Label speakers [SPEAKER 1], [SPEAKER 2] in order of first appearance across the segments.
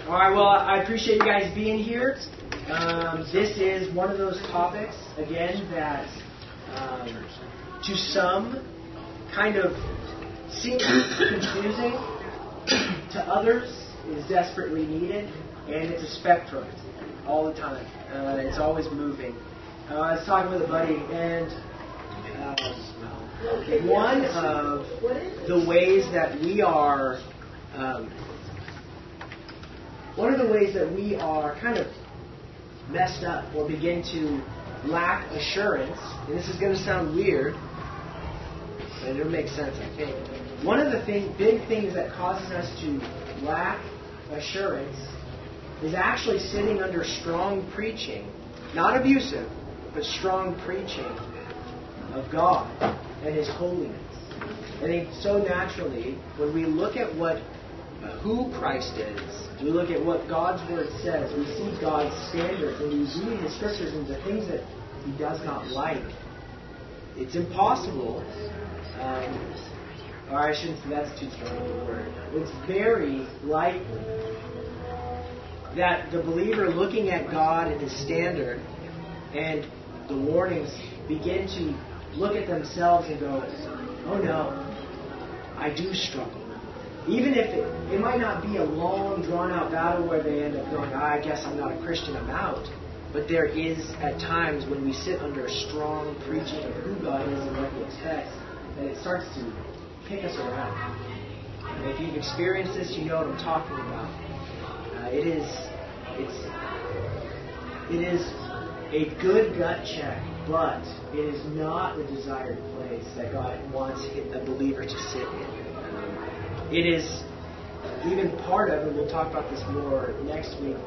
[SPEAKER 1] All right, well, I appreciate you guys being here. This is one of those topics, again, that to some kind of seems confusing, to others is desperately needed, and it's a spectrum all the time. It's always moving. I was talking with a buddy, and one of the ways that we are kind of messed up or begin to lack assurance, and this is going to sound weird, but it'll make sense, I think. One of the big things that causes us to lack assurance is actually sitting under strong preaching, not abusive, but strong preaching of God and His holiness. I think so naturally, when we look at who Christ is, we look at what God's Word says, we see God's standards, and we read the Scriptures and the things that He does not like. It's impossible, or I shouldn't say that's too strong of a word. It's very likely that the believer looking at God and His standard and the warnings begin to look at themselves and go, oh no, I do struggle. Even if it might not be a long, drawn-out battle where they end up going, I guess I'm not a Christian, I'm out. But there is, at times, when we sit under a strong preaching of who God is and what He expects, that it starts to pick us around. And if you've experienced this, you know what I'm talking about. It is a good gut check, but it is not the desired place that God wants a believer to sit in. It is even part of, and we'll talk about this more next week,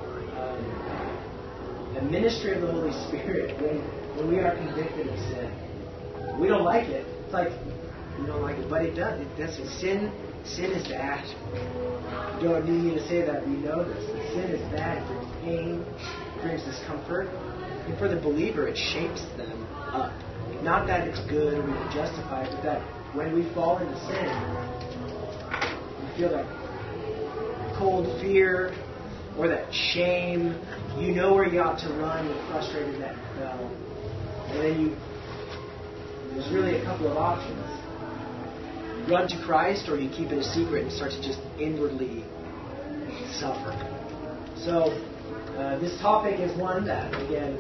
[SPEAKER 1] the ministry of the Holy Spirit when we are convicted of sin. We don't like it. It's like, we don't like it, but it does. Sin is bad. You don't need me to say that. We know this. Sin is bad. It brings pain. It brings discomfort. And for the believer, it shapes them up. Not that it's good or we can justify it, but that when we fall into sin, feel that cold fear or that shame. You know where you ought to run. You're frustrated that you fell. And then there's really a couple of options. You run to Christ, or you keep it a secret and start to just inwardly suffer. So this topic is one that, again,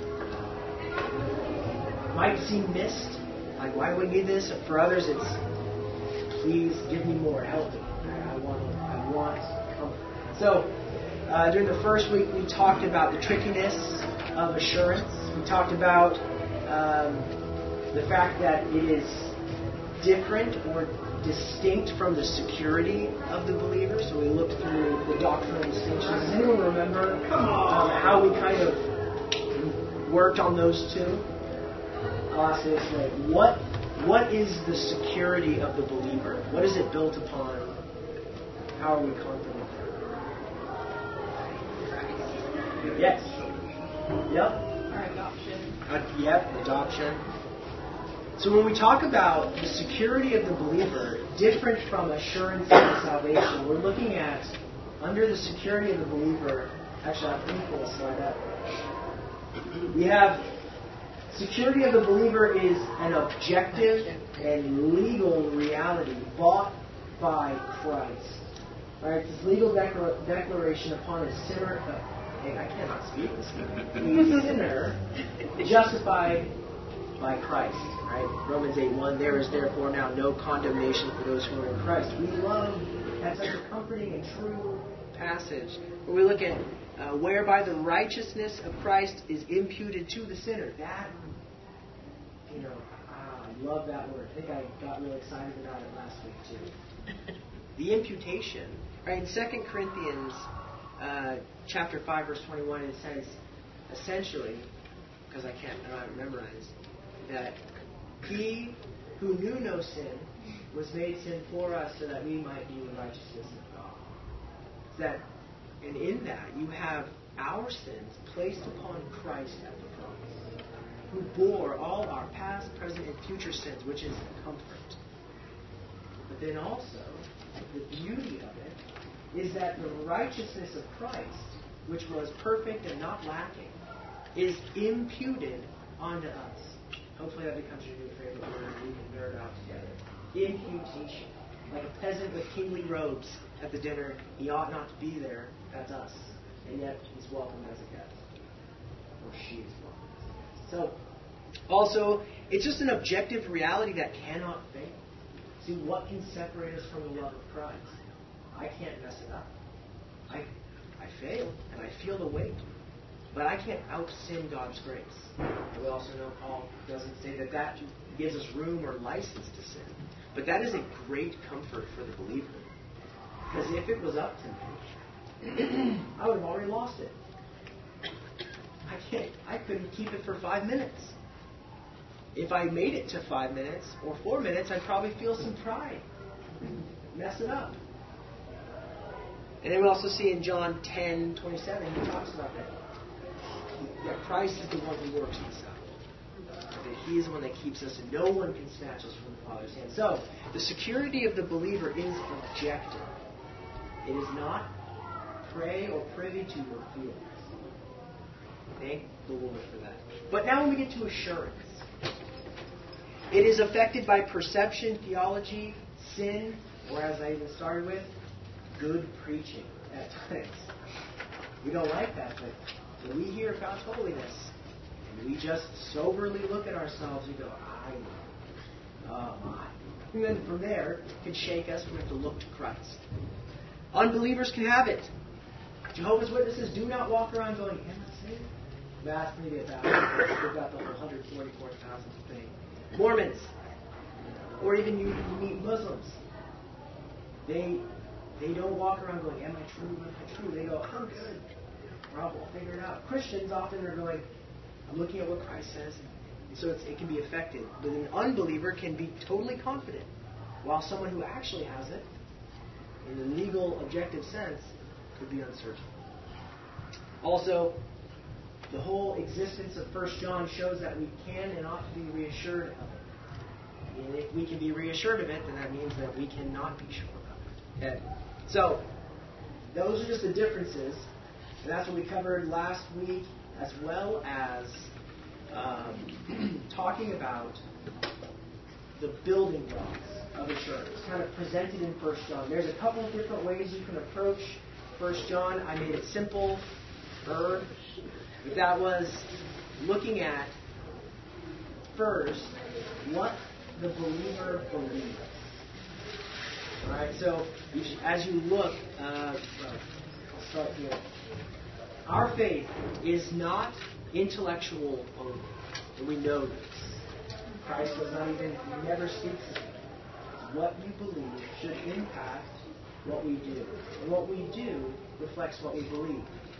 [SPEAKER 1] might seem missed. Like, why do we need this? For others, it's, please give me more, help me. I want comfort. So, during the first week, we talked about the trickiness of assurance. We talked about the fact that it is different or distinct from the security of the believer. So we looked through the doctrinal distinctions. Does anyone remember how we kind of worked on those two? I'll ask this way. What is the security of the believer? What is it built upon? How are we confident? Yes. Yep.
[SPEAKER 2] Our adoption.
[SPEAKER 1] Adoption. So when we talk about the security of the believer, different from assurance of salvation, we're looking at, under the security of the believer, actually I think we'll slide up. We have security of the believer is an objective and legal reality bought by Christ. All right, this legal declaration upon a sinner, I cannot speak this morning. A sinner justified by Christ. Right? Romans 8:1. There is therefore now no condemnation for those who are in Christ. We love that's such a comforting and true passage where we look at whereby the righteousness of Christ is imputed to the sinner. That, I love that word. I think I got real excited about it last week too. The imputation, right? In 2 Corinthians chapter 5, verse 21, it says, essentially, because I don't memorize, that He who knew no sin was made sin for us so that we might be the righteousness of God. And in that, you have our sins placed upon Christ at the cross, who bore all our past, present, and future sins, which is comfort. But then also, the beauty of it is that the righteousness of Christ, which was perfect and not lacking, is imputed onto us. Hopefully that becomes your new favorite word and we can nerd out together. Imputation. Like a peasant with kingly robes at the dinner, he ought not to be there. That's us. And yet he's welcome as a guest. Or she is welcome as a guest. So, also, it's just an objective reality that cannot fail. See, what can separate us from the love of Christ? I can't mess it up. I fail, and I feel the weight. But I can't out-sin God's grace. And we also know Paul doesn't say that gives us room or license to sin. But that is a great comfort for the believer. Because if it was up to me, I would have already lost it. I couldn't keep it for 5 minutes. If I made it to 5 minutes or 4 minutes, I'd probably feel some pride. Mess it up. And then we also see in John 10:27, he talks about that. That Christ is the one who works this out. That He is the one that keeps us, and no one can snatch us from the Father's hand. So, the security of the believer is objective. It is not prey or privy to your feelings. Thank the Lord for that. But now when we get to assurance, it is affected by perception, theology, sin, or as I even started with, good preaching at times. We don't like that, but when we hear God's holiness, and we just soberly look at ourselves and go, I know. Oh my. And then from there, it can shake us. We have to look to Christ. Unbelievers can have it. Jehovah's Witnesses do not walk around going, am I saved? That's maybe 1,000. They've got the whole 144,000 thing. Mormons, or even you meet Muslims, they don't walk around going, am I true? Am I true? They go, I'm good. I'll figure it out. Christians often are going, I'm looking at what Christ says. And so it can be affected. But an unbeliever can be totally confident, while someone who actually has it, in the legal, objective sense, could be uncertain. Also, the whole existence of 1 John shows that we can and ought to be reassured of it. And if we can be reassured of it, then that means that we cannot be sure of it. Okay. So, those are just the differences. And that's what we covered last week, as well as talking about the building blocks of assurance, kind of presented in 1 John. There's a couple of different ways you can approach 1 John. I made it simple. But that was looking at, first, what the believer believes. All right, so as you look, I'll start here. Our faith is not intellectual only, and we know this. Christ does not even, He never speaks of it. What you believe should impact what we do. And what we do reflects what we believe.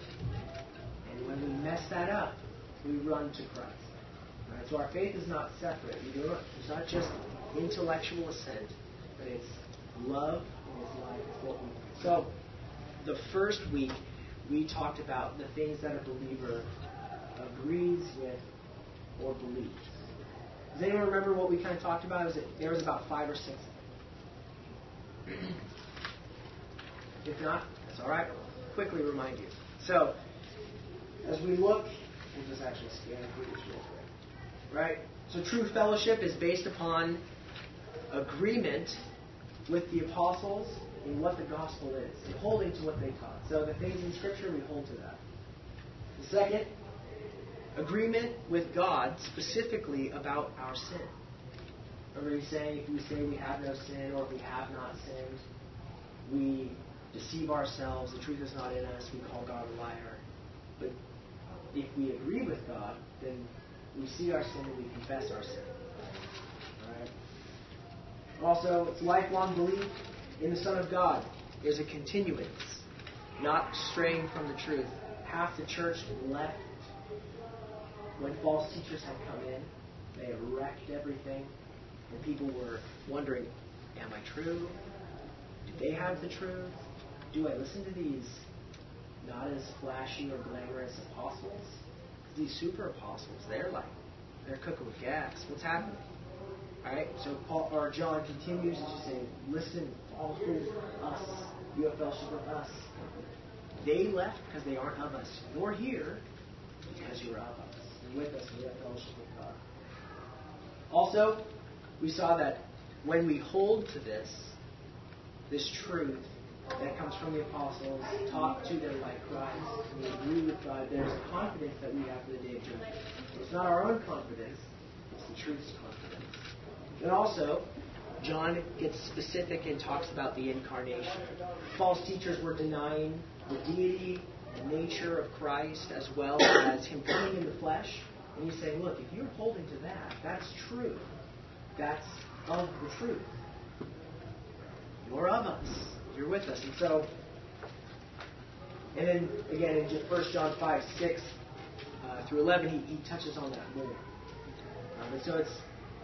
[SPEAKER 1] And when we mess that up, we run to Christ. Right? So our faith is not separate. It's not just intellectual assent, but it's love and His life. It's what we do. So the first week, we talked about the things that a believer agrees with or believes. Does anyone remember what we kind of talked about? There was about 5 or 6 of them. If not, that's all right. I'll quickly remind you. So, as we look, we'll just actually scan through this real quick. Right? So true fellowship is based upon agreement with the apostles in what the gospel is, and holding to what they taught. So the things in Scripture, we hold to that. The second, agreement with God specifically about our sin. Remember he's saying if we say we have no sin or if we have not sinned, we deceive ourselves, the truth is not in us, we call God a liar. But if we agree with God, then we see our sin and we confess our sin. Alright? Also, it's lifelong belief in the Son of God. There's a continuance, not straying from the truth. Half the church left when false teachers had come in. They had wrecked everything, and people were wondering, am I true? Do they have the truth? Do I listen to these not as flashy or glamorous apostles? These super apostles, they're cooking with gas. What's happening? Alright, so John continues to say, listen, follow us. You have fellowship with us. They left because they aren't of us. You're here because you're of us. You're with us and you have fellowship with God. Also, we saw that when we hold to this truth that comes from the apostles, taught to them by Christ, and we agree with God, there's a confidence that we have for the day of judgment. It's not our own confidence, it's the truth's confidence. And also, John gets specific and talks about the incarnation. False teachers were denying the deity and nature of Christ as well as him coming in the flesh. And he's saying, look, if you're holding to that, that's true. That's of the truth. You're of us. You're with us. And so, and then again in 1 John 5, 6 through 11, he touches on that more. And so it's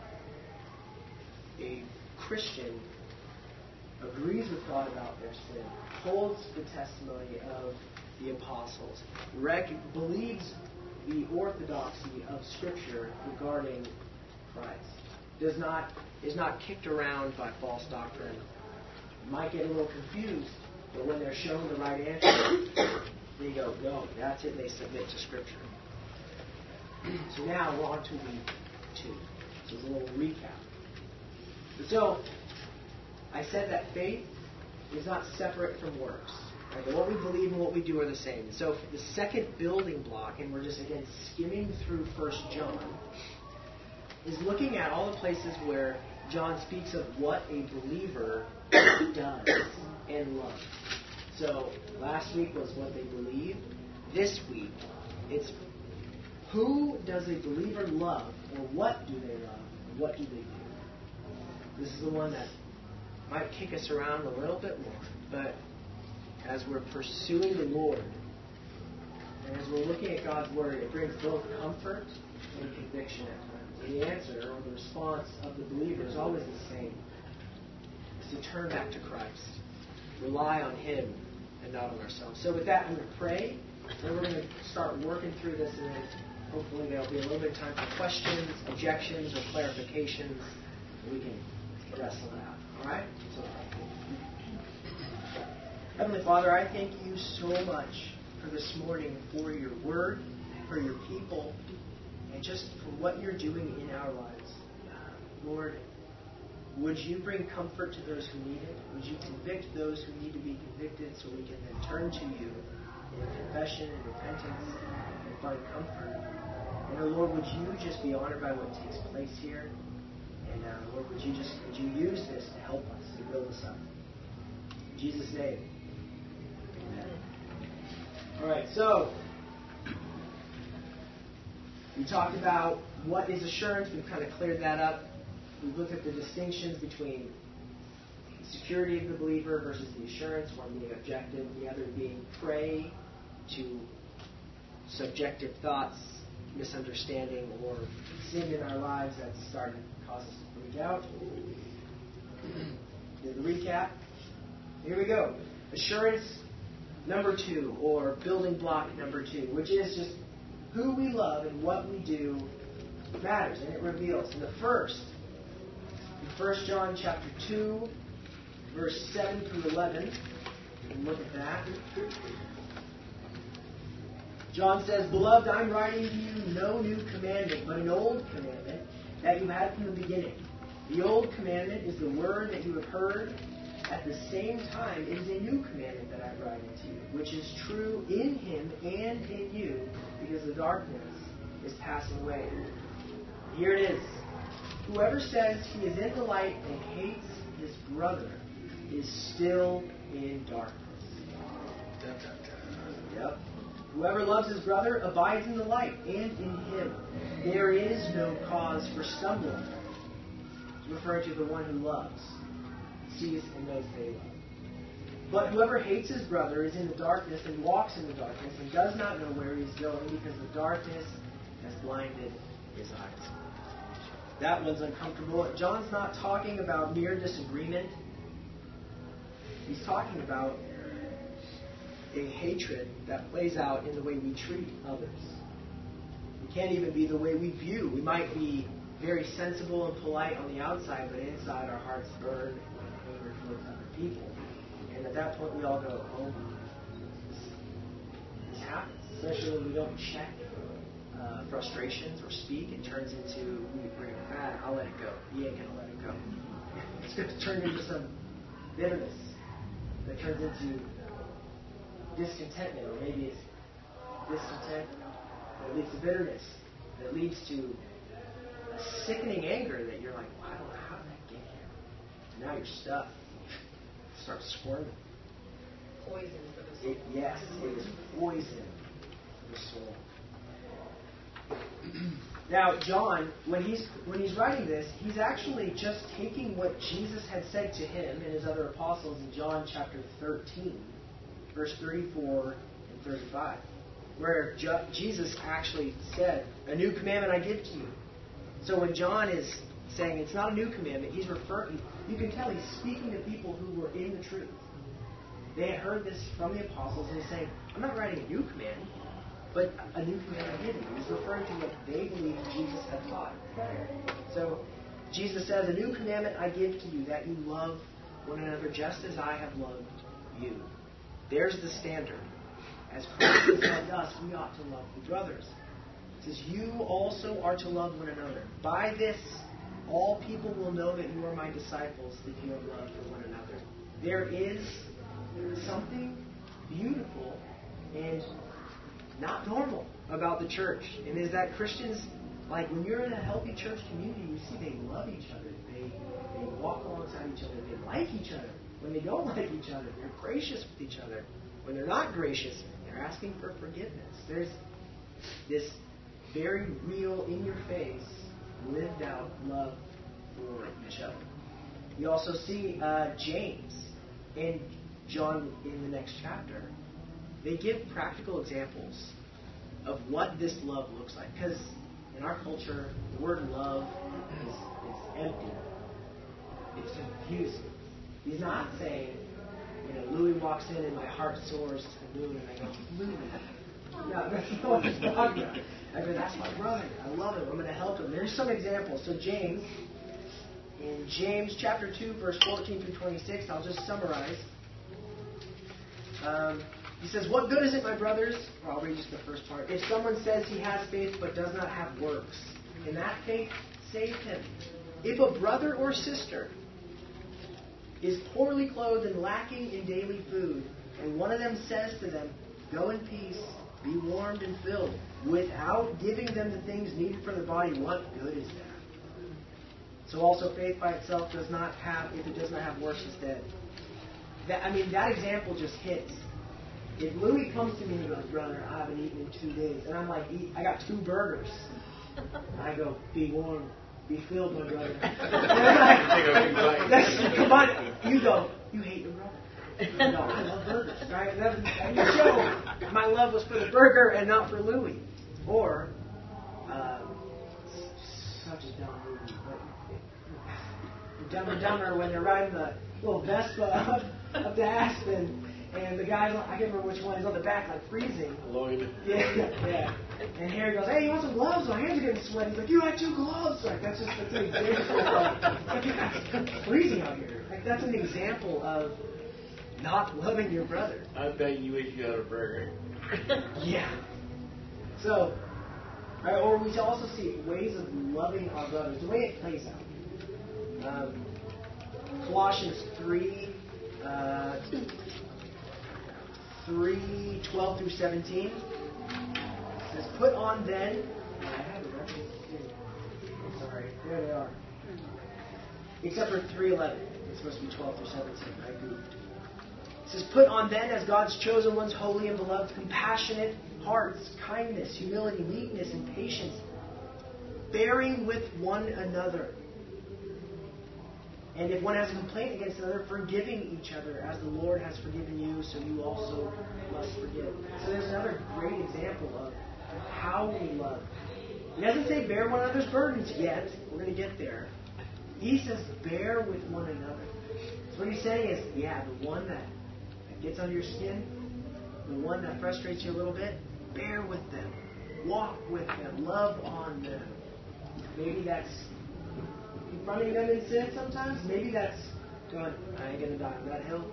[SPEAKER 1] a Christian agrees with God about their sin, holds the testimony of the apostles, believes the orthodoxy of Scripture regarding Christ, is not kicked around by false doctrine, might get a little confused, but when they're shown the right answer, they go, no, that's it, they submit to Scripture. So now we're on to week 2. So it's a little recap. So, I said that faith is not separate from works. Right? What we believe and what we do are the same. So the second building block, and we're just again skimming through 1 John, is looking at all the places where John speaks of what a believer does and loves. So last week was what they believe. This week, it's who does a believer love, or what do they love, and what do they do? This is the one that might kick us around a little bit more. But as we're pursuing the Lord, and as we're looking at God's Word, it brings both comfort and conviction at times. And the answer, or the response of the believer, is always the same. It's to turn back to Christ. Rely on Him and not on ourselves. So with that, I'm going to pray. Then we're going to start working through this, and then hopefully there'll be a little bit of time for questions, objections, or clarifications. We can wrestle it out. All right? So, Heavenly Father, I thank you so much for this morning, for your word, for your people, and just for what you're doing in our lives. Lord, would you bring comfort to those who need it? Would you convict those who need to be convicted so we can then turn to you in confession and repentance and find comfort? And Lord, would you just be honored by what takes place here? And Lord, would you use this to help us, to build us up? In Jesus' name, amen. All right, so we talked about what is assurance. We've kind of cleared that up. We've looked at the distinctions between the security of the believer versus the assurance, one being objective, the other being prey to subjective thoughts, misunderstanding, or sin in our lives that's starting to cause us to freak out. The recap. Here we go. Assurance number 2, or building block number 2, which is just who we love and what we do matters, and it reveals. And the first, in 1 John chapter 2, verse 7 through 11, you can look at that. John says, Beloved, I'm writing to you no new commandment, but an old commandment that you had from the beginning. The old commandment is the word that you have heard. At the same time, it is a new commandment that I'm writing to you, which is true in him and in you, because the darkness is passing away. Here it is. Whoever says he is in the light and hates his brother is still in darkness. Yep. Whoever loves his brother abides in the light and in him. There is no cause for stumbling. It's referring to the one who loves, sees and knows they love. But whoever hates his brother is in the darkness and walks in the darkness and does not know where he is going because the darkness has blinded his eyes. That one's uncomfortable. John's not talking about mere disagreement. He's talking about a hatred that plays out in the way we treat others. It can't even be the way we view. We might be very sensible and polite on the outside, but inside our hearts burn with anger towards other people. And And at that point, we all go, oh, this happens. Especially when we don't check frustrations or speak. It turns into, I'll let it go. You ain't going to let it go. It's going to turn into some bitterness that turns into discontentment, or maybe it's discontent that leads to bitterness, that leads to a sickening anger that you're like, well, how did that get here? And now you're stuck. You start squirming.
[SPEAKER 2] Poison for the soul.
[SPEAKER 1] Yes, it is poison for the soul. Now, John, when he's writing this, he's actually just taking what Jesus had said to him and his other apostles in John chapter 13, verse 34 and 35, where Jesus actually said, "A new commandment I give to you." So when John is saying it's not a new commandment, he's referring. You can tell he's speaking to people who were in the truth. They had heard this from the apostles, and he's saying, "I'm not writing a new command, but a new command I give you." He's referring to what they believed Jesus had taught. So Jesus says, "A new commandment I give to you, that you love one another just as I have loved you." There's the standard. As Christ has loved us, we ought to love the brothers. It says, "You also are to love one another. By this, all people will know that you are my disciples, if you have love for one another." There is something beautiful and not normal about the church. And is that Christians, like when you're in a healthy church community, you see they love each other. They walk alongside each other. They like each other. When they don't like each other, they're gracious with each other. When they're not gracious, they're asking for forgiveness. There's this very real, in your face, lived out love for each other. You also see James and John in the next chapter. They give practical examples of what this love looks like. Because in our culture, the word love is empty. It's confusing. He's not saying, Louis walks in and my heart soars to the moon and I go, Louis. No, that's not what he's talking about. I go, that's my brother. I love him. I'm going to help him. There's some examples. So James, in James chapter 2, verse 14 through 26, I'll just summarize. He says, "What good is it, my brothers?" I'll read just the first part. "If someone says he has faith but does not have works, can that faith save him? If a brother or sister is poorly clothed and lacking in daily food, and one of them says to them, 'Go in peace, be warmed and filled,' without giving them the things needed for their body, what good is that? So also faith by itself does not have, if it does not have works, is dead." That example just hits. If Louis comes to me and goes, "Brother, I haven't eaten in 2 days," and I'm like, I got 2 burgers. And I go, "Be warm, be filled, my brother." Come on, you go, "You hate your brother." No, I love burgers. Right? And you show my love was for the burger and not for Louis. Or, such a dumb movie. Dumb and Dumber, when they're riding the little Vespa up to Aspen. And the guy's, I can't remember which one, he's on the back, like freezing.
[SPEAKER 3] Lloyd.
[SPEAKER 1] Yeah. And Harry goes, "Hey, you want some gloves? My hands are getting sweaty." He's like, "You had 2 gloves." Like, that's an example of it's freezing out here. Like, that's an example of not loving your brother.
[SPEAKER 3] I bet you wish you had a burger.
[SPEAKER 1] Yeah. So, or we also see ways of loving our brothers, the way it plays out. Colossians 3:12 through 17. It says, "Put on then." I have it right here. Sorry, there they are. Except for 3:11. It's supposed to be 12 through 17. I goofed. It says, "Put on then, as God's chosen ones, holy and beloved, compassionate hearts, kindness, humility, meekness, and patience, bearing with one another. And if one has a complaint against another, forgiving each other, as the Lord has forgiven you, so you also must forgive." So there's another great example of how we love. He doesn't say bear one another's burdens yet. We're going to get there. He says bear with one another. So what he's saying is, the one that gets under your skin, the one that frustrates you a little bit, bear with them. Walk with them. Love on them. Maybe that's confronting them in sin sometimes. Maybe that's going, "I ain't going to die on that hill. I'm going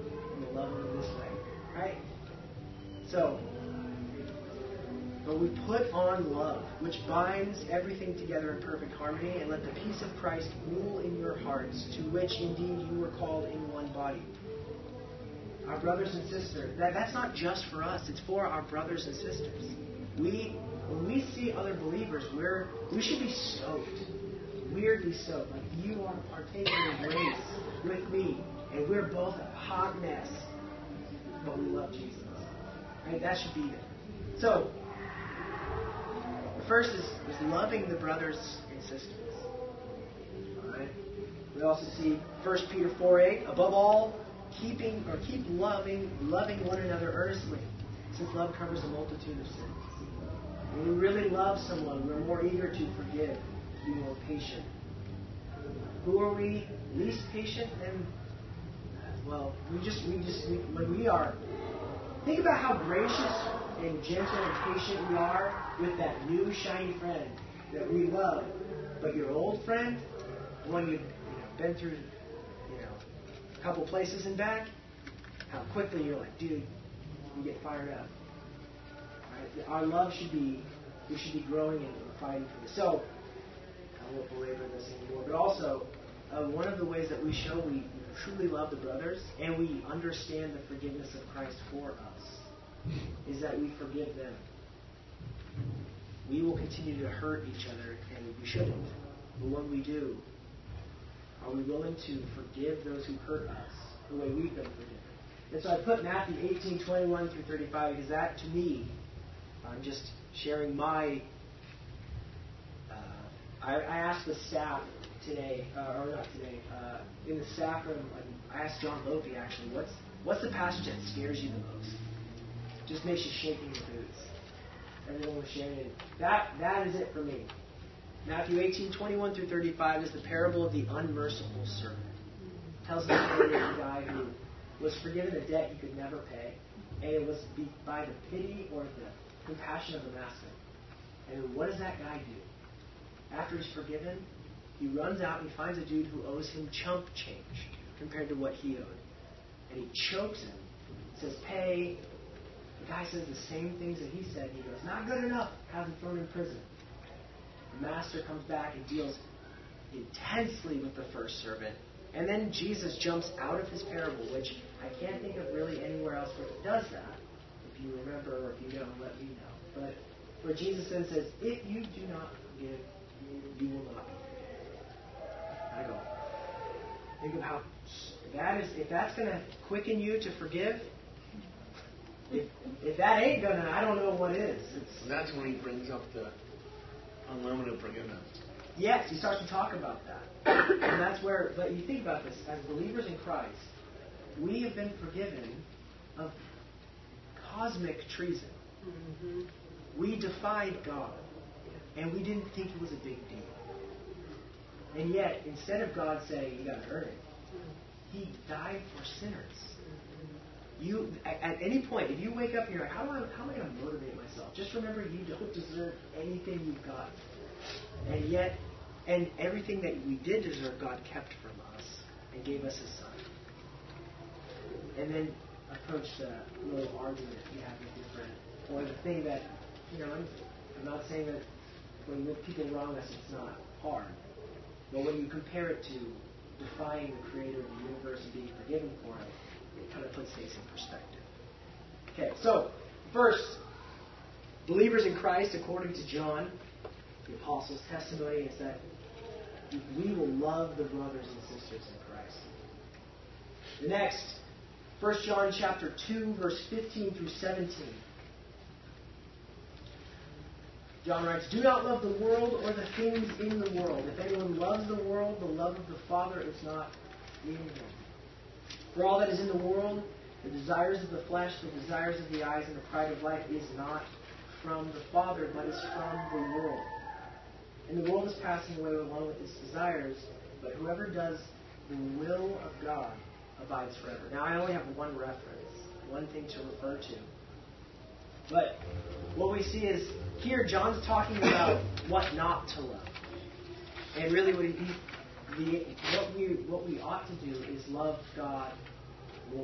[SPEAKER 1] to love them this way. Right? So, but we put on love, which binds everything together in perfect harmony, and let the peace of Christ rule in your hearts, to which indeed you were called in one body. Our brothers and sisters, that's not just for us, it's for our brothers and sisters. When we see other believers, we should be stoked, weirdly stoked, like you are partaking of grace with me, and we're both a hot mess, but we love Jesus. Right? That should be there. So, the first is loving the brothers and sisters. All right. We also see 1 Peter 4:8. Above all, keep loving one another earnestly, since love covers a multitude of sins. When we really love someone, we're more eager to forgive, to be more patient. Who are we least patient? And well, when we are. Think about how gracious and gentle and patient we are with that new shiny friend that we love. But your old friend, the one you've been through, a couple places and back, how quickly you're like, dude, you get fired up. Right? Our love we should be growing and fighting for this. So, I won't belabor this anymore. But also, one of the ways that we show we truly love the brothers and we understand the forgiveness of Christ for us is that we forgive them. We will continue to hurt each other, and we shouldn't. But when we do, are we willing to forgive those who hurt us the way we've been forgiven? And so I put Matthew 18:21 through 35 because that, to me, I'm just sharing my... I asked the staff today, or not today, in the staff room, I asked John Lofi actually, what's the passage that scares you the most? Just makes you shake in your boots. Everyone was sharing it. That is it for me. Matthew 18:21 through 35 is the parable of the unmerciful servant. It tells the story of a guy who was forgiven a debt he could never pay, and it was by the pity or the compassion of the master. And what does that guy do? After he's forgiven, he runs out and he finds a dude who owes him chump change compared to what he owed. And he chokes him, says, pay. The guy says the same things that he said. He goes, not good enough. Has him thrown in prison. The master comes back and deals intensely with the first servant. And then Jesus jumps out of his parable, which I can't think of really anywhere else where he does that. If you remember or if you know, let me know. But where Jesus then says, if you do not forgive, you will not be forgiven. I go, think of how if that's going to quicken you to forgive, if that ain't going to, I don't know what is.
[SPEAKER 3] That's when he brings up the unlimited forgiveness.
[SPEAKER 1] Yes, he starts to talk about that. And that's where, but you think about this, as believers in Christ, we have been forgiven of cosmic treason. Mm-hmm. We defied God, and we didn't think it was a big deal. And yet, instead of God saying, you got to earn it, He died for sinners. You, at any point, if you wake up and you're like, how am I going to motivate myself? Just remember you don't deserve anything you've got. And yet, and everything that we did deserve, God kept from us and gave us His Son. And then approach the little argument you have with your friend. Or the thing that, I'm not saying that when people wrong us, it's not hard. But when you compare it to defying the Creator of the universe and being forgiven for it, it kind of puts things in perspective. Okay, so first, believers in Christ, according to John, the Apostle's testimony is that we will love the brothers and sisters in Christ. The next, 1 John chapter 2, verse 15 through 17. John writes, do not love the world or the things in the world. If anyone loves the world, the love of the Father is not in him. For all that is in the world, the desires of the flesh, the desires of the eyes, and the pride of life is not from the Father, but is from the world. And the world is passing away along with its desires, but whoever does the will of God abides forever. Now, I only have one reference, one thing to refer to. But what we see is, here John's talking about what not to love. And really what we ought to do is love God more.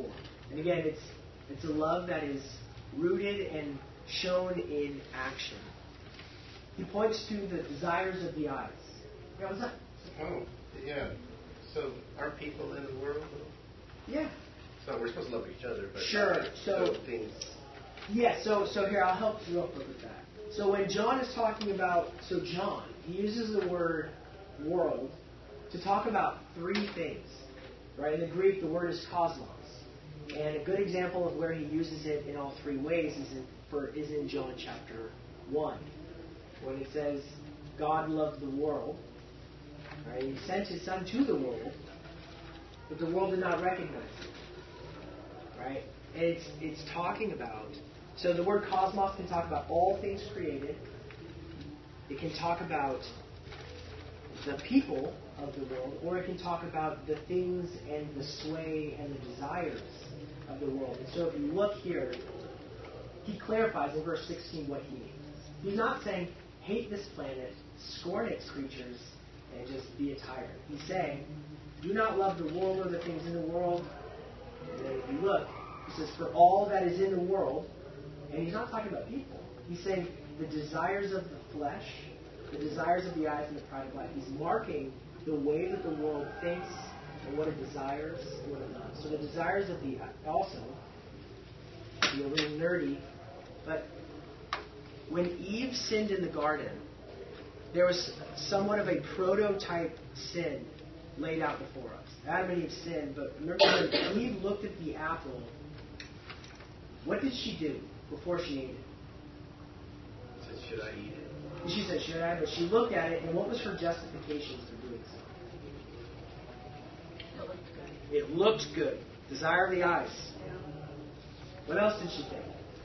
[SPEAKER 1] And again, it's a love that is rooted and shown in action. He points to the desires of the eyes. Yeah, what's that?
[SPEAKER 4] Oh, yeah. So are people in the world?
[SPEAKER 1] Yeah.
[SPEAKER 4] So we're supposed to love each other, but
[SPEAKER 1] sure. So
[SPEAKER 4] things.
[SPEAKER 1] Yeah. So here I'll help you real quick with that. So when John is talking about, John, he uses the word world to talk about three things, right? In the Greek, the word is cosmos, and a good example of where he uses it in all three ways is in John chapter 1, when he says, God loved the world, right? He sent his Son to the world, but the world did not recognize him, right? And it's talking about, so the word cosmos can talk about all things created. It can talk about the people of the world, or it can talk about the things and the sway and the desires of the world. And so if you look here, he clarifies in verse 16 what he means. He's not saying, hate this planet, scorn its creatures, and just be a tyrant. He's saying, do not love the world or the things in the world. And then if you look, he says, for all that is in the world, and he's not talking about people. He's saying the desires of the flesh, the desires of the eyes, and the pride of life. He's marking the way that the world thinks and what it desires and what it loves. So the desires of the also, to be a little nerdy, but when Eve sinned in the garden, there was somewhat of a prototype sin laid out before us. Adam and Eve sinned, but remember when Eve looked at the apple, what did she do before she ate it?
[SPEAKER 4] She said, should I eat it?
[SPEAKER 1] She said, should I? But she looked at it, and what was her justification for doing so? It looked good. Desire of the eyes. What else did she think?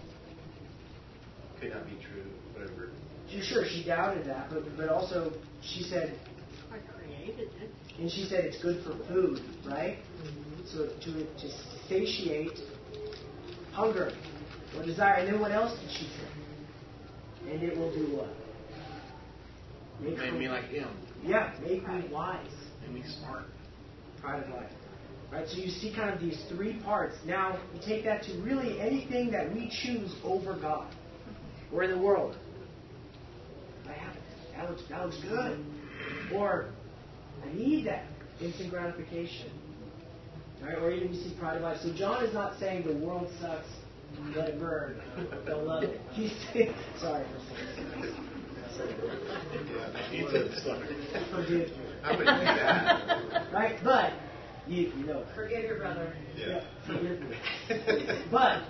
[SPEAKER 4] Could not be true, whatever.
[SPEAKER 1] She doubted that, but also she said,
[SPEAKER 2] I created it.
[SPEAKER 1] and she said it's good for food, right? Mm-hmm. So to satiate hunger or desire. And then what else did she say? And it will do what?
[SPEAKER 3] Made me like him.
[SPEAKER 1] Yeah, make me wise.
[SPEAKER 3] Made me smart.
[SPEAKER 1] Pride of life. Right? So you see kind of these three parts. Now, you take that to really anything that we choose over God. Or in the world. I have it. That looks good. Or, I need that. Instant gratification. Right? Or even you see pride of life. So John is not saying the world sucks, let it burn, don't love it. He's saying, sorry for saying forgive me.
[SPEAKER 4] I would do that.
[SPEAKER 1] Right? But, you know.
[SPEAKER 2] Forgive your brother.
[SPEAKER 4] Yeah.
[SPEAKER 1] Forgive me. But,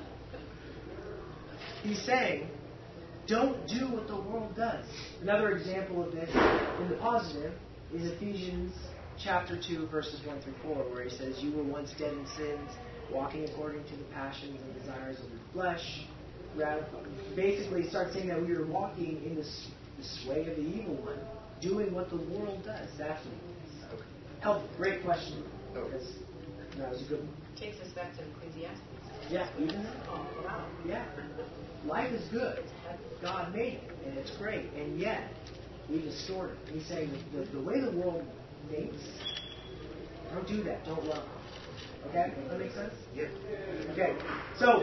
[SPEAKER 1] he's saying, don't do what the world does. Another example of this, in the positive, is Ephesians chapter 2, verses 1 through 4, where he says, you were once dead in sins, walking according to the passions and desires of your flesh. Basically, start saying that we are walking in the sway of the evil one, doing what the world does. That's what it is. Help. Great question. That was a good one.
[SPEAKER 2] Takes us back to Ecclesiastes.
[SPEAKER 1] Yeah, even that.
[SPEAKER 2] Oh, wow.
[SPEAKER 1] Yeah. Life is good. God made it, and it's great. And yet, we distort it. He's saying the way the world thinks, don't do that. Don't love it. Okay? Does that make sense?
[SPEAKER 4] Yeah.
[SPEAKER 1] Okay. So,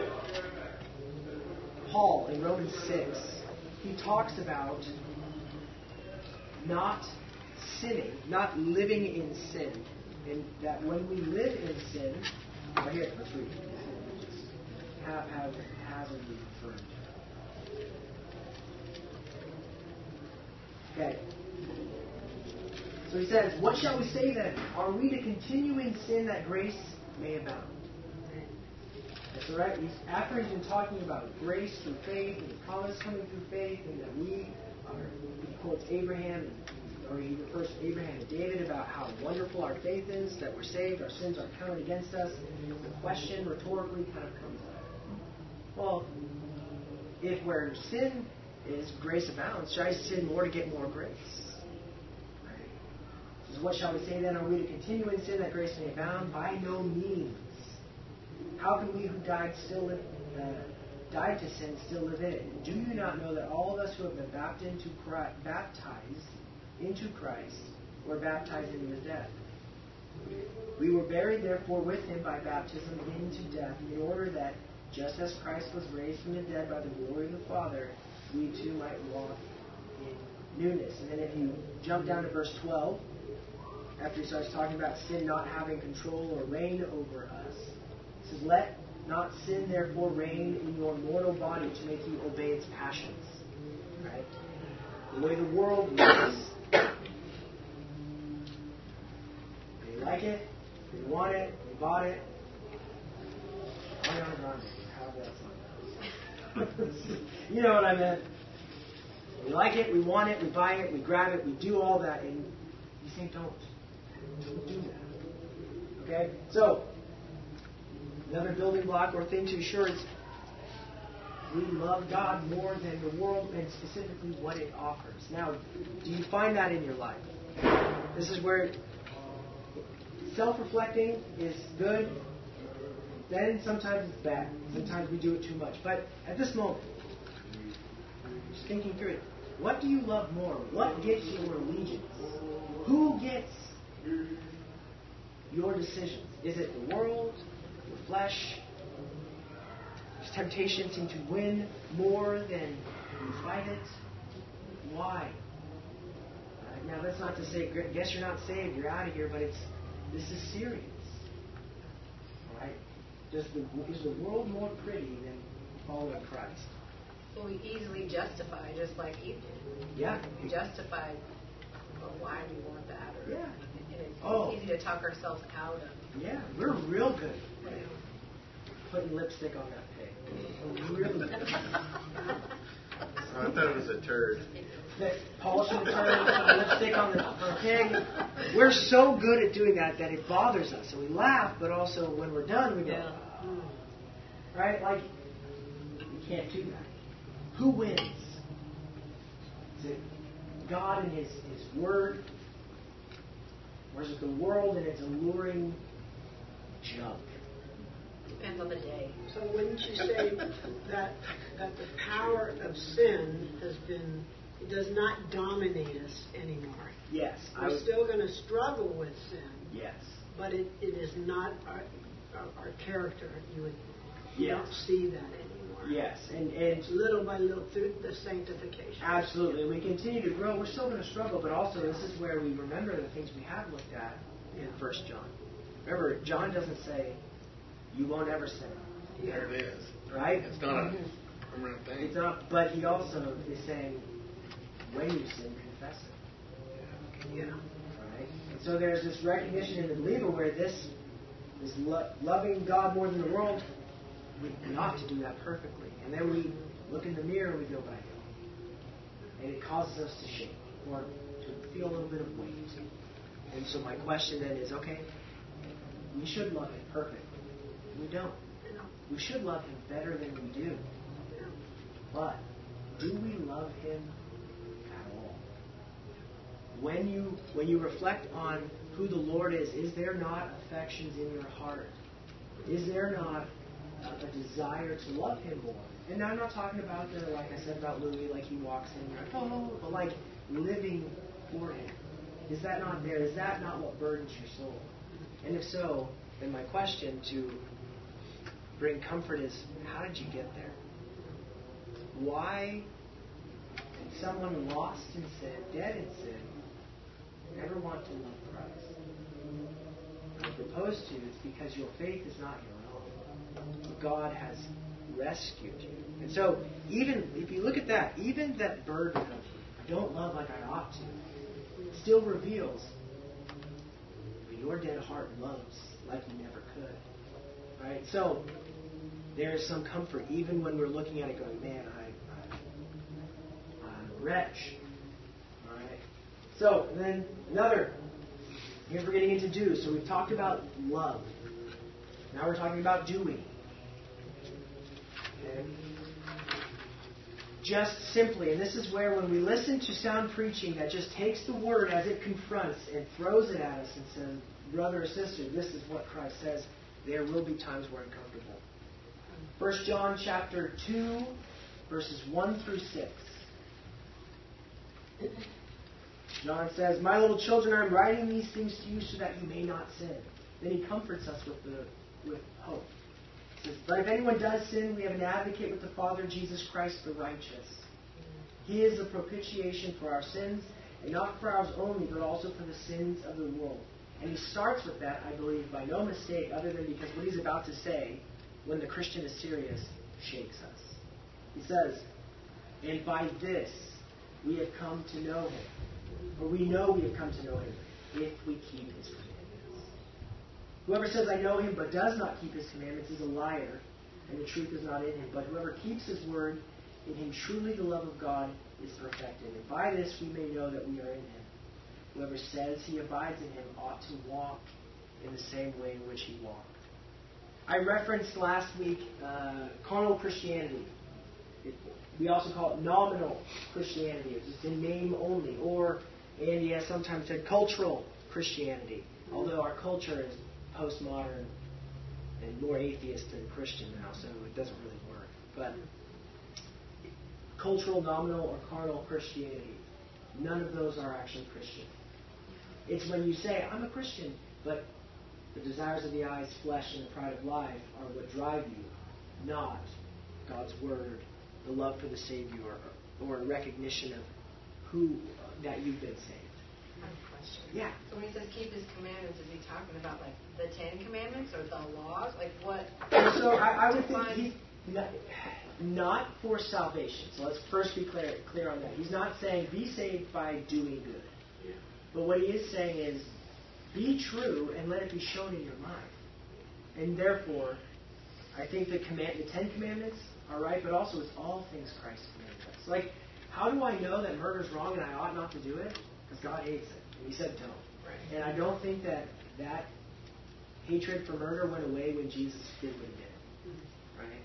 [SPEAKER 1] Paul in Romans 6, he talks about not sinning, not living in sin. And that when we live in sin, right here, let's read it. Haphazardly referred. Okay. So he says, what shall we say then? Are we to continue in sin that grace may abound? That's all right. After he's been talking about grace through faith and the promise coming through faith, and that he quotes Abraham, or he refers to Abraham and David about how wonderful our faith is, that we're saved, our sins aren't counted against us. The question rhetorically kind of comes up. Well, if where sin is, grace abounds, should I sin more to get more grace? Right? So what shall we say then? Are we to continue in sin that grace may abound? By no means. How can we who died to sin still live in it? Do you not know that all of us who have been baptized into Christ were baptized into his death? We were buried, therefore, with him by baptism into death, in order that, just as Christ was raised from the dead by the glory of the Father, we too might walk in newness. And then if you jump down to verse 12, after he starts talking about sin not having control or reign over us, he says, let not sin therefore reign in your mortal body to make you obey its passions. Right? The way the world works. They like it, they want it, they bought it. Ariana Grande, how that song. You know what I meant. We like it, we want it, we buy it, we grab it, we do all that, and you say don't. Don't do that. Okay? So, another building block or thing to assure is we love God more than the world and specifically what it offers. Now, do you find that in your life? This is where self-reflecting is good. Then sometimes it's bad. Sometimes we do it too much. But at this moment, just thinking through it, what do you love more? What gets your allegiance? Who gets your decisions? Is it the world, your flesh? Does temptation seem to win more than you fight it? Why? Now that's not to say, guess you're not saved, you're out of here, but this is serious. Right? Is the world more pretty than following Christ?
[SPEAKER 2] Well, we easily justify, just like Eve did.
[SPEAKER 1] Yeah.
[SPEAKER 2] We justify, well, why do we want that? Or,
[SPEAKER 1] Yeah.
[SPEAKER 2] And it's easy to talk ourselves out of.
[SPEAKER 1] Yeah, we're real good at putting lipstick on that pig. We're really good.
[SPEAKER 4] I thought it was a turd.
[SPEAKER 1] Polishing the turd, putting lipstick on the pig. We're so good at doing that it bothers us. And we laugh, but also when we're done, we go, right? Like, we can't do that. Who wins? Is it God and His Word? Or is it the world and its alluring junk?
[SPEAKER 2] Depends on the day.
[SPEAKER 5] So wouldn't you say that the power of sin it does not dominate us anymore?
[SPEAKER 1] Yes.
[SPEAKER 5] We're still going to struggle with sin.
[SPEAKER 1] Yes.
[SPEAKER 5] But it is not our character. You don't see that anymore.
[SPEAKER 1] Yes. And
[SPEAKER 5] little by little through the sanctification.
[SPEAKER 1] Absolutely. We continue to grow. We're still going to struggle, but also this is where we remember the things we have looked at in 1 John. Remember, John doesn't say, you won't ever sin.
[SPEAKER 3] There it is.
[SPEAKER 1] Right?
[SPEAKER 3] It's not a permanent thing.
[SPEAKER 1] It's not, but he also is saying, when you sin, confess it.
[SPEAKER 5] Yeah.
[SPEAKER 1] Right? And so there's this recognition in the believer where this loving God more than the world, we ought to do that perfectly. And then we look in the mirror and we go, but I don't. And it causes us to shake or to feel a little bit of weight. And so my question then is, okay, we should love Him perfectly. We don't. We should love Him better than we do. But do we love Him at all? When you reflect on who the Lord is there not affections in your heart? Is there not a desire to love Him more? And I'm not talking about like I said about Louis, like he walks in, you're like, oh, but like living for Him. Is that not there? Is that not what burdens your soul? And if so, then my question to bring comfort is, how did you get there? Why did someone lost in sin, dead in sin, never want to love Christ? I propose to you, it's because your faith is not your own. God has rescued you. And so, even if you look at that, even that burden of I don't love like I ought to, still reveals your dead heart loves like you never could. Right? So, there is some comfort even when we're looking at it going, man, I'm a wretch. Alright? So, then here's we're getting into do. So we've talked about love. Now we're talking about doing. Okay? Just simply, and this is where when we listen to sound preaching that just takes the word as it confronts and throws it at us and says, brother or sister, this is what Christ says, there will be times we're uncomfortable. 1 John chapter 2, verses 1 through 6. John says, "My little children, I'm writing these things to you so that you may not sin." Then he comforts us with hope. He says, "But if anyone does sin, we have an advocate with the Father, Jesus Christ the righteous. He is the propitiation for our sins, and not for ours only, but also for the sins of the world." And he starts with that, I believe, by no mistake, other than because what he's about to say, when the Christian is serious, shakes us. He says, "And by this we have come to know him." Or we know we have come to know him if we keep his commandments. "Whoever says, 'I know him,' but does not keep his commandments is a liar, and the truth is not in him. But whoever keeps his word, in him truly the love of God is perfected. And by this we may know that we are in him. Whoever says he abides in him ought to walk in the same way in which he walked." I referenced last week carnal Christianity. We also call it nominal Christianity. It's just in name only. Or, Andy has sometimes said, cultural Christianity. Although our culture is postmodern and more atheist than Christian now, so it doesn't really work. But cultural, nominal, or carnal Christianity, none of those are actually Christian. It's when you say, "I'm a Christian," but the desires of the eyes, flesh, and the pride of life are what drive you, not God's Word, the love for the Savior, or a recognition of that you've been saved.
[SPEAKER 2] I have a question.
[SPEAKER 1] Yeah.
[SPEAKER 2] So when he says keep his commandments, is he talking about like the 10 Commandments or the laws? Like what?
[SPEAKER 1] So I would think not for salvation. So let's first be clear on that. He's not saying be saved by doing good.
[SPEAKER 5] Yeah.
[SPEAKER 1] But what he is saying is be true and let it be shown in your life. And therefore, I think the 10 Commandments are right, but also it's all things Christ commanded us. Like, how do I know that murder is wrong and I ought not to do it? Because God hates it. And he said don't.
[SPEAKER 2] Right.
[SPEAKER 1] And I don't think that hatred for murder went away when Jesus did what he did. Right?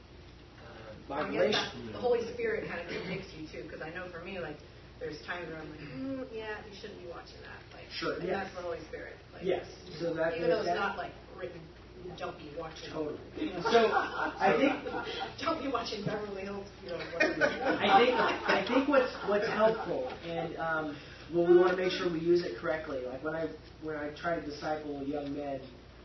[SPEAKER 2] I guess that the Holy Spirit kind of convicts you too, because I know for me, like, there's times where I'm like, yeah, you shouldn't be watching that. Like,
[SPEAKER 1] sure,
[SPEAKER 2] and
[SPEAKER 1] yes.
[SPEAKER 2] that's the Holy Spirit. Like,
[SPEAKER 1] Yes. So that
[SPEAKER 2] even though it's not like written, don't be watching.
[SPEAKER 1] Totally.
[SPEAKER 2] You know,
[SPEAKER 1] So I think
[SPEAKER 2] don't be watching Beverly Hills. You know, whatever.
[SPEAKER 1] I think what's helpful, and we want to make sure we use it correctly. Like when I try to disciple young men,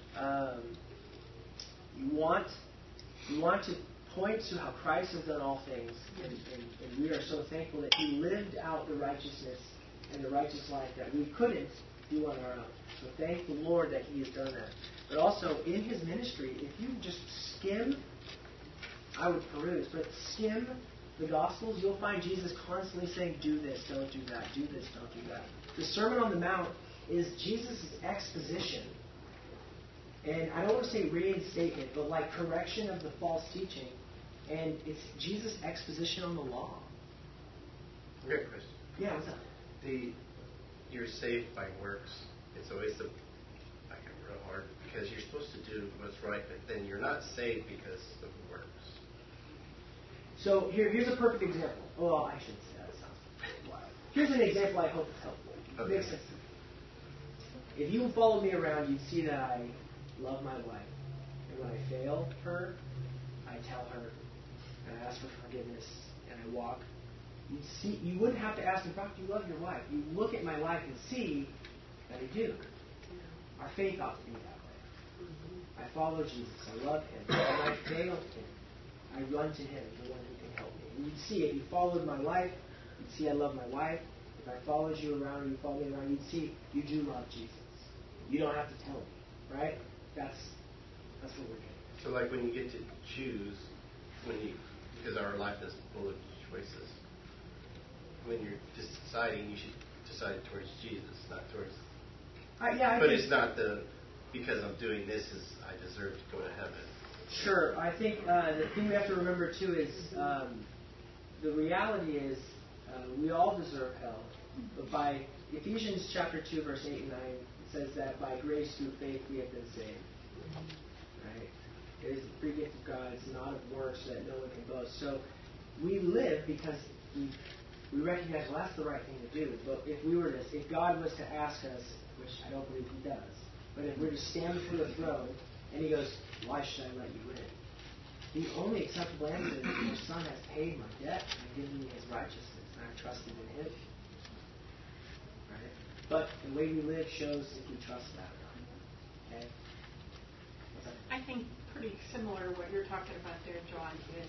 [SPEAKER 1] you want to point to how Christ has done all things, and we are so thankful that He lived out the righteousness and the righteous life that we couldn't do on our own. So thank the Lord that He has done that. But also in His ministry, if you just skim, I would peruse, but skim the Gospels, you'll find Jesus constantly saying, do this, don't do that, do this, don't do that. The Sermon on the Mount is Jesus' exposition. And I don't want to say reinstatement, but like correction of the false teaching. And it's Jesus' exposition on the law.
[SPEAKER 4] Great question.
[SPEAKER 1] Yeah, what's up?
[SPEAKER 4] You're saved by works. It's always real hard because you're supposed to do what's right, but then you're not saved because of works.
[SPEAKER 1] So here's a perfect example. Well, I shouldn't say that. It sounds wild. Here's an example I hope is helpful.
[SPEAKER 4] Okay.
[SPEAKER 1] Makes sense. If you followed me around, you'd see that I love my wife. And when I fail her, I tell her, and I ask for forgiveness, and I walk. You wouldn't have to ask me, Brock, do you love your wife? You look at my life and see that I do. Our faith ought to be that way. I follow Jesus. I love Him. When I fail Him, I run to Him, the one who can help me. And you'd see it. You followed my life. You'd see I love my wife. If I followed you around or you followed me around, you'd see you do love Jesus. You don't have to tell me, right? That's what we're doing.
[SPEAKER 4] So like when you get to choose, because our life is full of choices, when you're deciding, you should decide towards Jesus, not towards. But it's not because I'm doing this is I deserve to go to heaven.
[SPEAKER 1] Sure. I think the thing we have to remember too is the reality is we all deserve hell. But by Ephesians chapter 2, verse 8 and 9, it says that by grace through faith we have been saved. Right? It is the free gift of God. It's not of works so that no one can boast. So we live because we recognize, well, that's the right thing to do. But if God was to ask us, which I don't believe He does, but if we're to stand before the throne and He goes, why should I let you in? The only acceptable answer is your Son has paid my debt and given me His righteousness, and I've trusted in Him. Right? But the way we live shows if we trust that or not. Okay?
[SPEAKER 6] I think pretty similar to what you're talking about there, John, is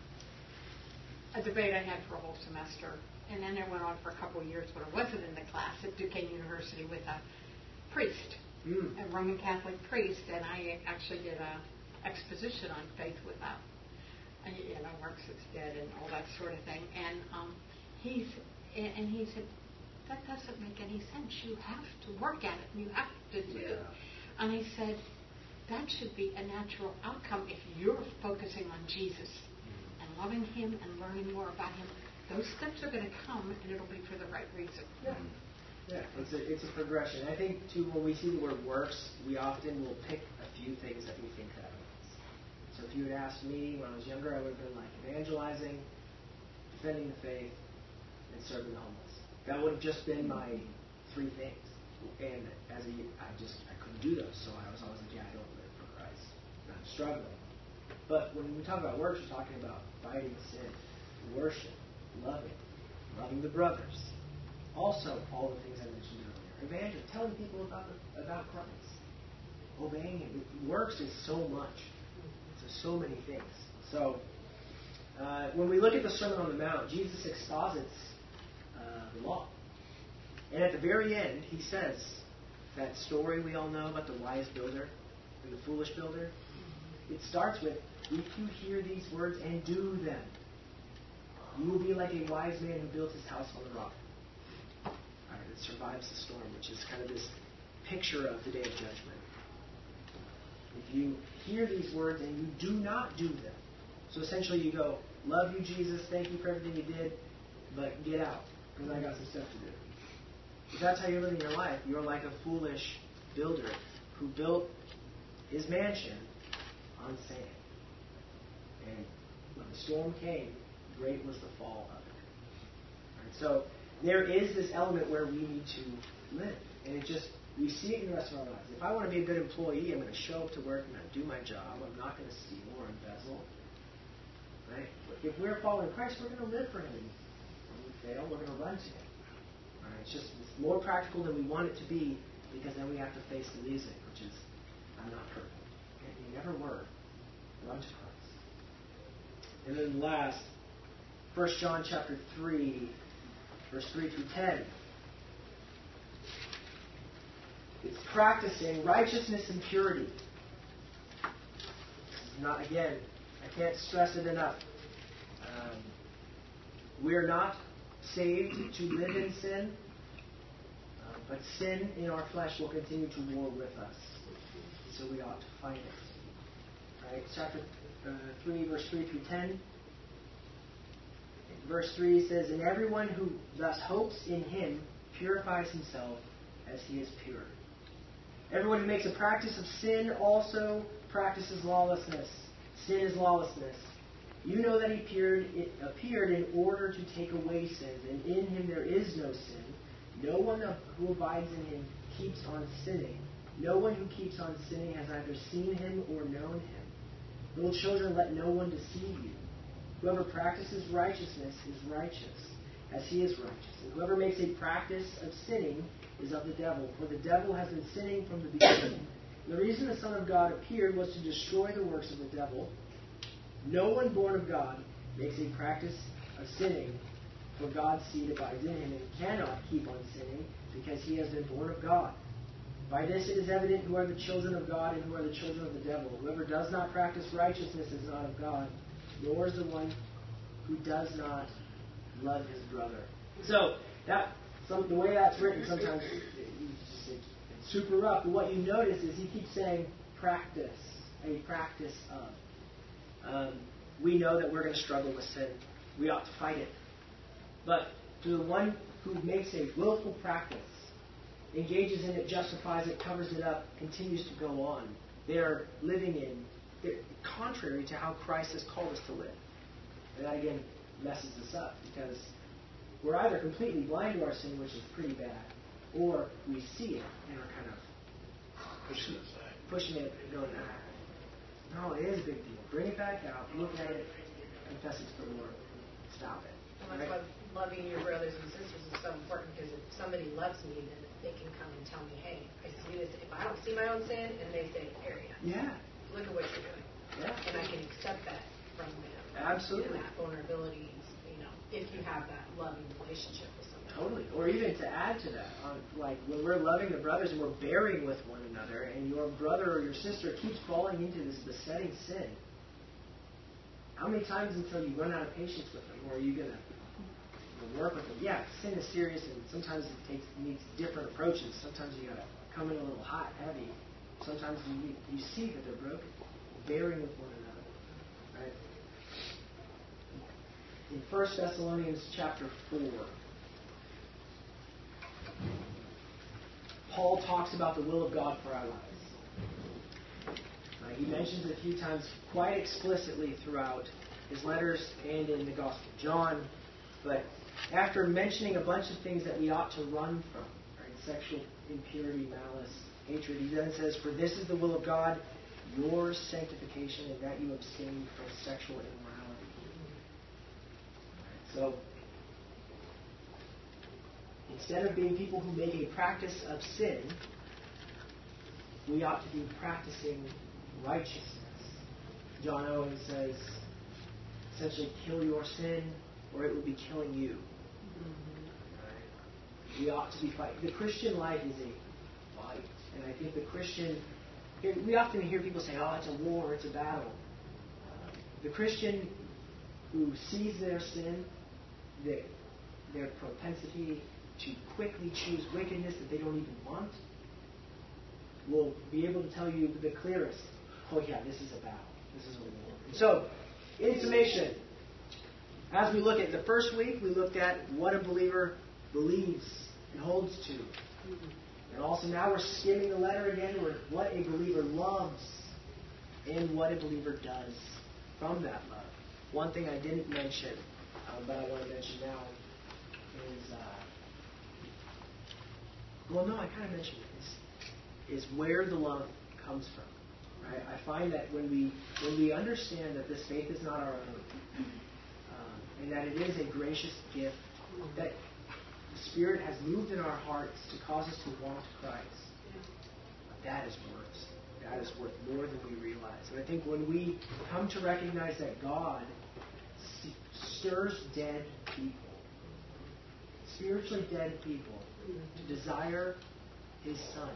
[SPEAKER 6] a debate I had for a whole semester. And then it went on for a couple of years when I wasn't in the class at Duquesne University with a priest, a Roman Catholic priest, and I actually did a exposition on faith without, works is dead and all that sort of thing. And he said, that doesn't make any sense. You have to work at it. You have to do. And I said, that should be a natural outcome if you're focusing on Jesus and loving Him and learning more about Him. Those steps are going to come, and it'll be for the right reason.
[SPEAKER 1] Yeah, it's a progression. I think, too, when we see the word works, we often will pick a few things that we think that means. So if you had asked me when I was younger, I would have been like evangelizing, defending the faith, and serving the homeless. That would have just been my 3 things. And as I couldn't do those, so I was always like, I don't live for Christ. And I'm struggling. But when we talk about works, we're talking about fighting sin, worship, loving the brothers. Also, all the things I mentioned earlier. Evangel, telling people about Christ. Obeying Him. Works is so much. It's so many things. So, when we look at the Sermon on the Mount, Jesus exposits the law. And at the very end, He says that story we all know about the wise builder and the foolish builder. It starts with, if you hear these words and do them, you will be like a wise man who built his house on the rock. It survives the storm, which is kind of this picture of the day of judgment. If you hear these words and you do not do them, so essentially you go, love you, Jesus, thank you for everything you did, but get out, because I got some stuff to do. If that's how you're living your life, you're like a foolish builder who built his mansion on sand. And when the storm came, great was the fall of it. Right, so there is this element where we need to live. And we see it in the rest of our lives. If I want to be a good employee, I'm going to show up to work, I'm going to do my job, I'm not going to steal or embezzle. Right? If we're following Christ, we're going to live for Him. When we fail, we're going to run to Him. Right? It's more practical than we want it to be, because then we have to face the music, which is, I'm not perfect. Okay? You never were. Run to Christ. And then last, 1 John chapter 3, verse 3 through 10. It's practicing righteousness and purity. Not, again, I can't stress it enough. We're not saved to live in sin, but sin in our flesh will continue to war with us. So we ought to fight it. Right? Chapter 3, verse 3 through 10. Verse 3 says, and everyone who thus hopes in Him purifies himself as He is pure. Everyone who makes a practice of sin also practices lawlessness. Sin is lawlessness. You know that He appeared in order to take away sins, and in Him there is no sin. No one who abides in Him keeps on sinning. No one who keeps on sinning has either seen Him or known Him. Little children, let no one deceive you. Whoever practices righteousness is righteous, as he is righteous. And whoever makes a practice of sinning is of the devil, for the devil has been sinning from the beginning. The reason the Son of God appeared was to destroy the works of the devil. No one born of God makes a practice of sinning, for God's seed abides in him, and cannot keep on sinning, because he has been born of God. By this it is evident who are the children of God and who are the children of the devil. Whoever does not practice righteousness is not of God, nor is the one who does not love his brother. So, the way that's written, sometimes it's super rough. But what you notice is he keeps saying practice, a practice of. We know that we're going to struggle with sin. We ought to fight it. But to the one who makes a willful practice, engages in it, justifies it, covers it up, continues to go on, they're living contrary to how Christ has called us to live. And that, again, messes us up, because we're either completely blind to our sin, which is pretty bad, or we see it and are kind of pushing it and going, no, it is a big deal. Bring it back out, look at it, confess it to the Lord, stop it.
[SPEAKER 2] And that's why loving your brothers and sisters is so important because if somebody loves me, then they can come and tell me, hey, I see this. If I don't see my own sin, and they say, area.
[SPEAKER 1] Yeah.
[SPEAKER 2] Look at what you're doing.
[SPEAKER 1] Yeah.
[SPEAKER 2] And I can accept that from them.
[SPEAKER 1] Absolutely.
[SPEAKER 2] And that vulnerability, if you have that loving relationship with somebody.
[SPEAKER 1] Totally. Or even to add to that, like when we're loving the brothers and we're bearing with one another, and your brother or your sister keeps falling into this besetting sin, how many times until you run out of patience with them, or are you going to work with them? Yeah, sin is serious, and sometimes it needs different approaches. Sometimes you got to come in a little hot, heavy. Sometimes you see that they're broken, bearing with one another, right? In 1 Thessalonians chapter 4, Paul talks about the will of God for our lives. He mentions it a few times quite explicitly throughout his letters and in the Gospel of John. But after mentioning a bunch of things that we ought to run from, right? Sexual impurity, malice, hatred, he then says, "For this is the will of God, your sanctification, and that you abstain from sexual immorality." So, instead of being people who make a practice of sin, we ought to be practicing righteousness. John Owen says, essentially, kill your sin, or it will be killing you. Right? We ought to be fighting. The Christian life is a fight. And I think the Christian, we often hear people say, oh, it's a war, it's a battle. The Christian who sees their sin, their propensity to quickly choose wickedness that they don't even want, will be able to tell you the clearest, oh yeah, this is a battle. This is a war. So, in summation, as we look at the first week, we looked at what a believer believes and holds to. And also now we're skimming the letter again, what a believer loves and what a believer does from that love. One thing I didn't mention, but I want to mention now, I kind of mentioned it, is where the love comes from. Right? I find that when we understand that this faith is not our own, and that it is a gracious gift, that the Spirit has moved in our hearts to cause us to want Christ, that is worth more than we realize. And I think when we come to recognize that God stirs dead people, spiritually dead people, to desire His Son.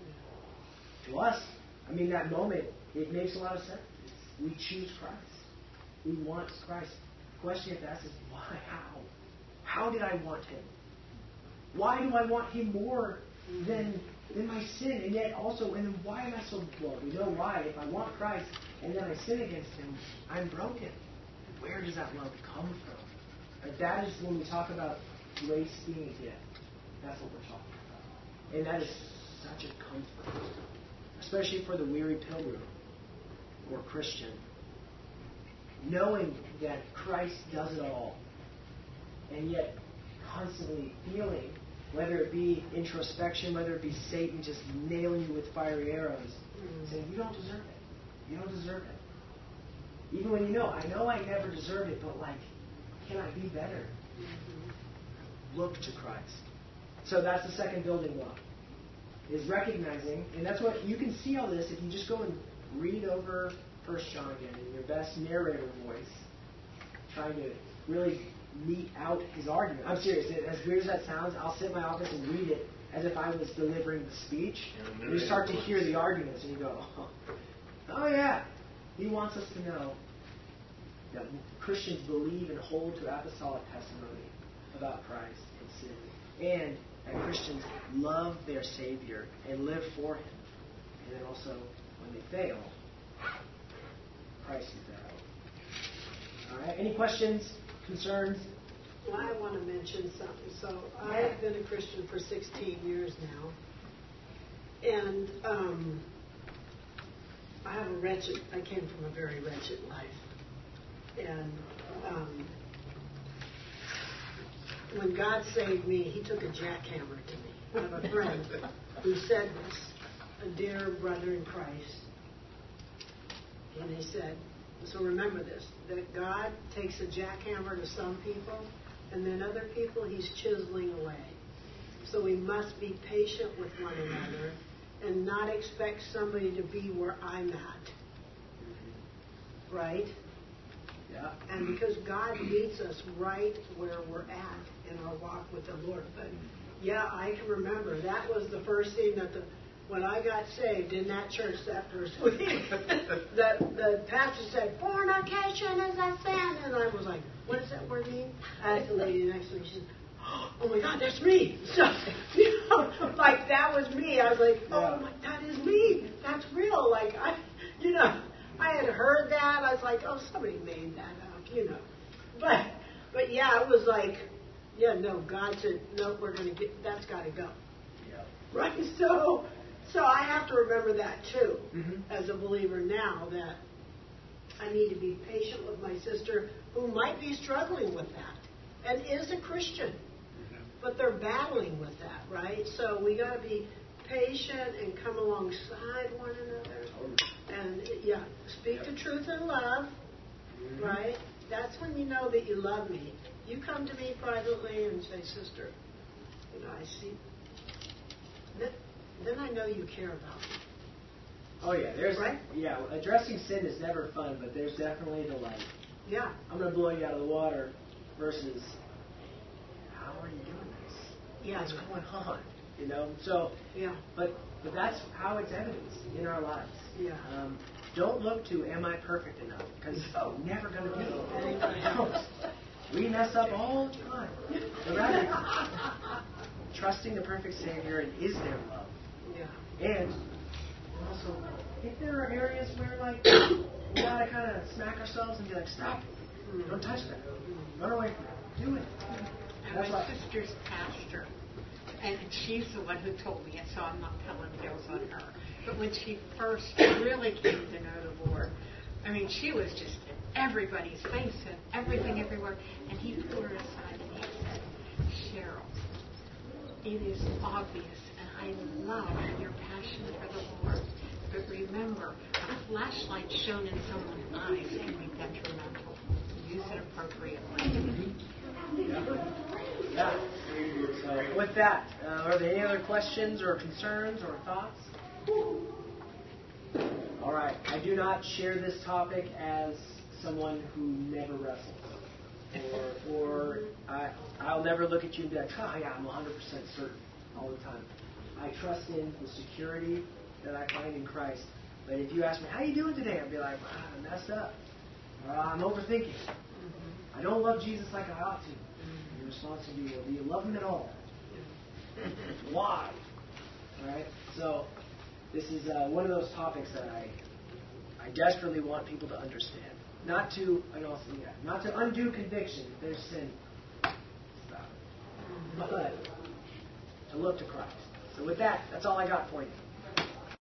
[SPEAKER 1] To us, that moment, it makes a lot of sense. We choose Christ. We want Christ. The question you have to ask is, why? How? How did I want Him? Why do I want Him more than my sin? And yet also, and then why am I so, we know why. If I want Christ and then I sin against Him, I'm broken. Where does that love come from? Right? That is when we talk about grace being a gift. That's what we're talking about. And that is such a comfort, especially for the weary pilgrim or Christian, knowing that Christ does it all, and yet constantly feeling, whether it be introspection, whether it be Satan just nailing you with fiery arrows, saying, you don't deserve it. You don't deserve it. Even when I know I never deserved it, but can I be better? Look to Christ. So that's the second building block, is recognizing, and that's what, you can see all this if you just go and read over 1 John again in your best narrator voice, trying to really mete out his argument. I'm serious. As weird as that sounds, I'll sit in my office and read it as if I was delivering the speech. And you start to hear the arguments, and you go, oh yeah, he wants us to know that Christians believe and hold to apostolic testimony about Christ and sin, and that Christians love their Savior and live for Him. And then also, when they fail, Christ is their hope. All right. Any questions, concerns?
[SPEAKER 5] Well, I want to mention something. So I've been a Christian for 16 years now, and I came from a very wretched life, and when God saved me, He took a jackhammer to me. I have a friend who said this, a dear brother in Christ. And he said, so remember this, that God takes a jackhammer to some people And then other people He's chiseling away. So we must be patient with one another and not expect somebody to be where I'm at. Right?
[SPEAKER 1] Yeah.
[SPEAKER 5] And because God meets us right where we're at in our walk with the Lord. But yeah, I can remember that was the first thing that when I got saved in that church that first week, the pastor said, fornication is a sin. And I was like, what does that word mean? I asked the lady next to me, she said, oh my God, that's me. So, like that was me. I was like, oh my, that is me. That's real. Like, I had heard that. I was like, oh, somebody made that up, But yeah, it was like, no, God said, no, that's got to go.
[SPEAKER 1] Yeah.
[SPEAKER 5] Right? So I have to remember that too, as a believer now, that I need to be patient with my sister who might be struggling with that and is a Christian, but they're battling with that, right? So we got to be patient and come alongside one another and, speak the truth in love, right? That's when you know that you love me. You come to me privately and say, sister, I see. Then I know you care about me.
[SPEAKER 1] Oh yeah, addressing sin is never fun, but there's definitely the I'm going to blow you out of the water versus how are you doing this?
[SPEAKER 5] Yeah,
[SPEAKER 1] what's going on? So but that's how it's evidenced in our lives.
[SPEAKER 5] Yeah.
[SPEAKER 1] Don't look to am I perfect enough? Because never going to be. We mess up all the time. But rather, trusting the perfect Savior and is there love.
[SPEAKER 5] Yeah.
[SPEAKER 1] And also, if there are areas where we gotta kind of smack ourselves and be like, stop, don't touch that, run away from it, do it.
[SPEAKER 6] And my sister's pastor, and she's the one who told me it, so I'm not telling tales on her. But when she first really came to know the Lord, she was just in everybody's face and everything everywhere. And he pulled her aside and he said, Cheryl, it is obvious, and I love your passion for the Lord. But remember, a flashlight shown in someone's eyes can be detrimental. Use it appropriately.
[SPEAKER 1] Yeah. So with that, are there any other questions or concerns or thoughts? All right. I do not share this topic as someone who never wrestles. Or I'll never look at you and be like, I'm 100% certain all the time. I trust in the security that I find in Christ. But if you ask me, how are you doing today? I'll be like, I messed up. Or I'm overthinking. I don't love Jesus like I ought to. Your response will be, well, do you love him at all? Why? All right? So this is one of those topics that I desperately want people to understand. Not to undo conviction if there's sin. Stop it. But to look to Christ. So with that, that's all I got for you.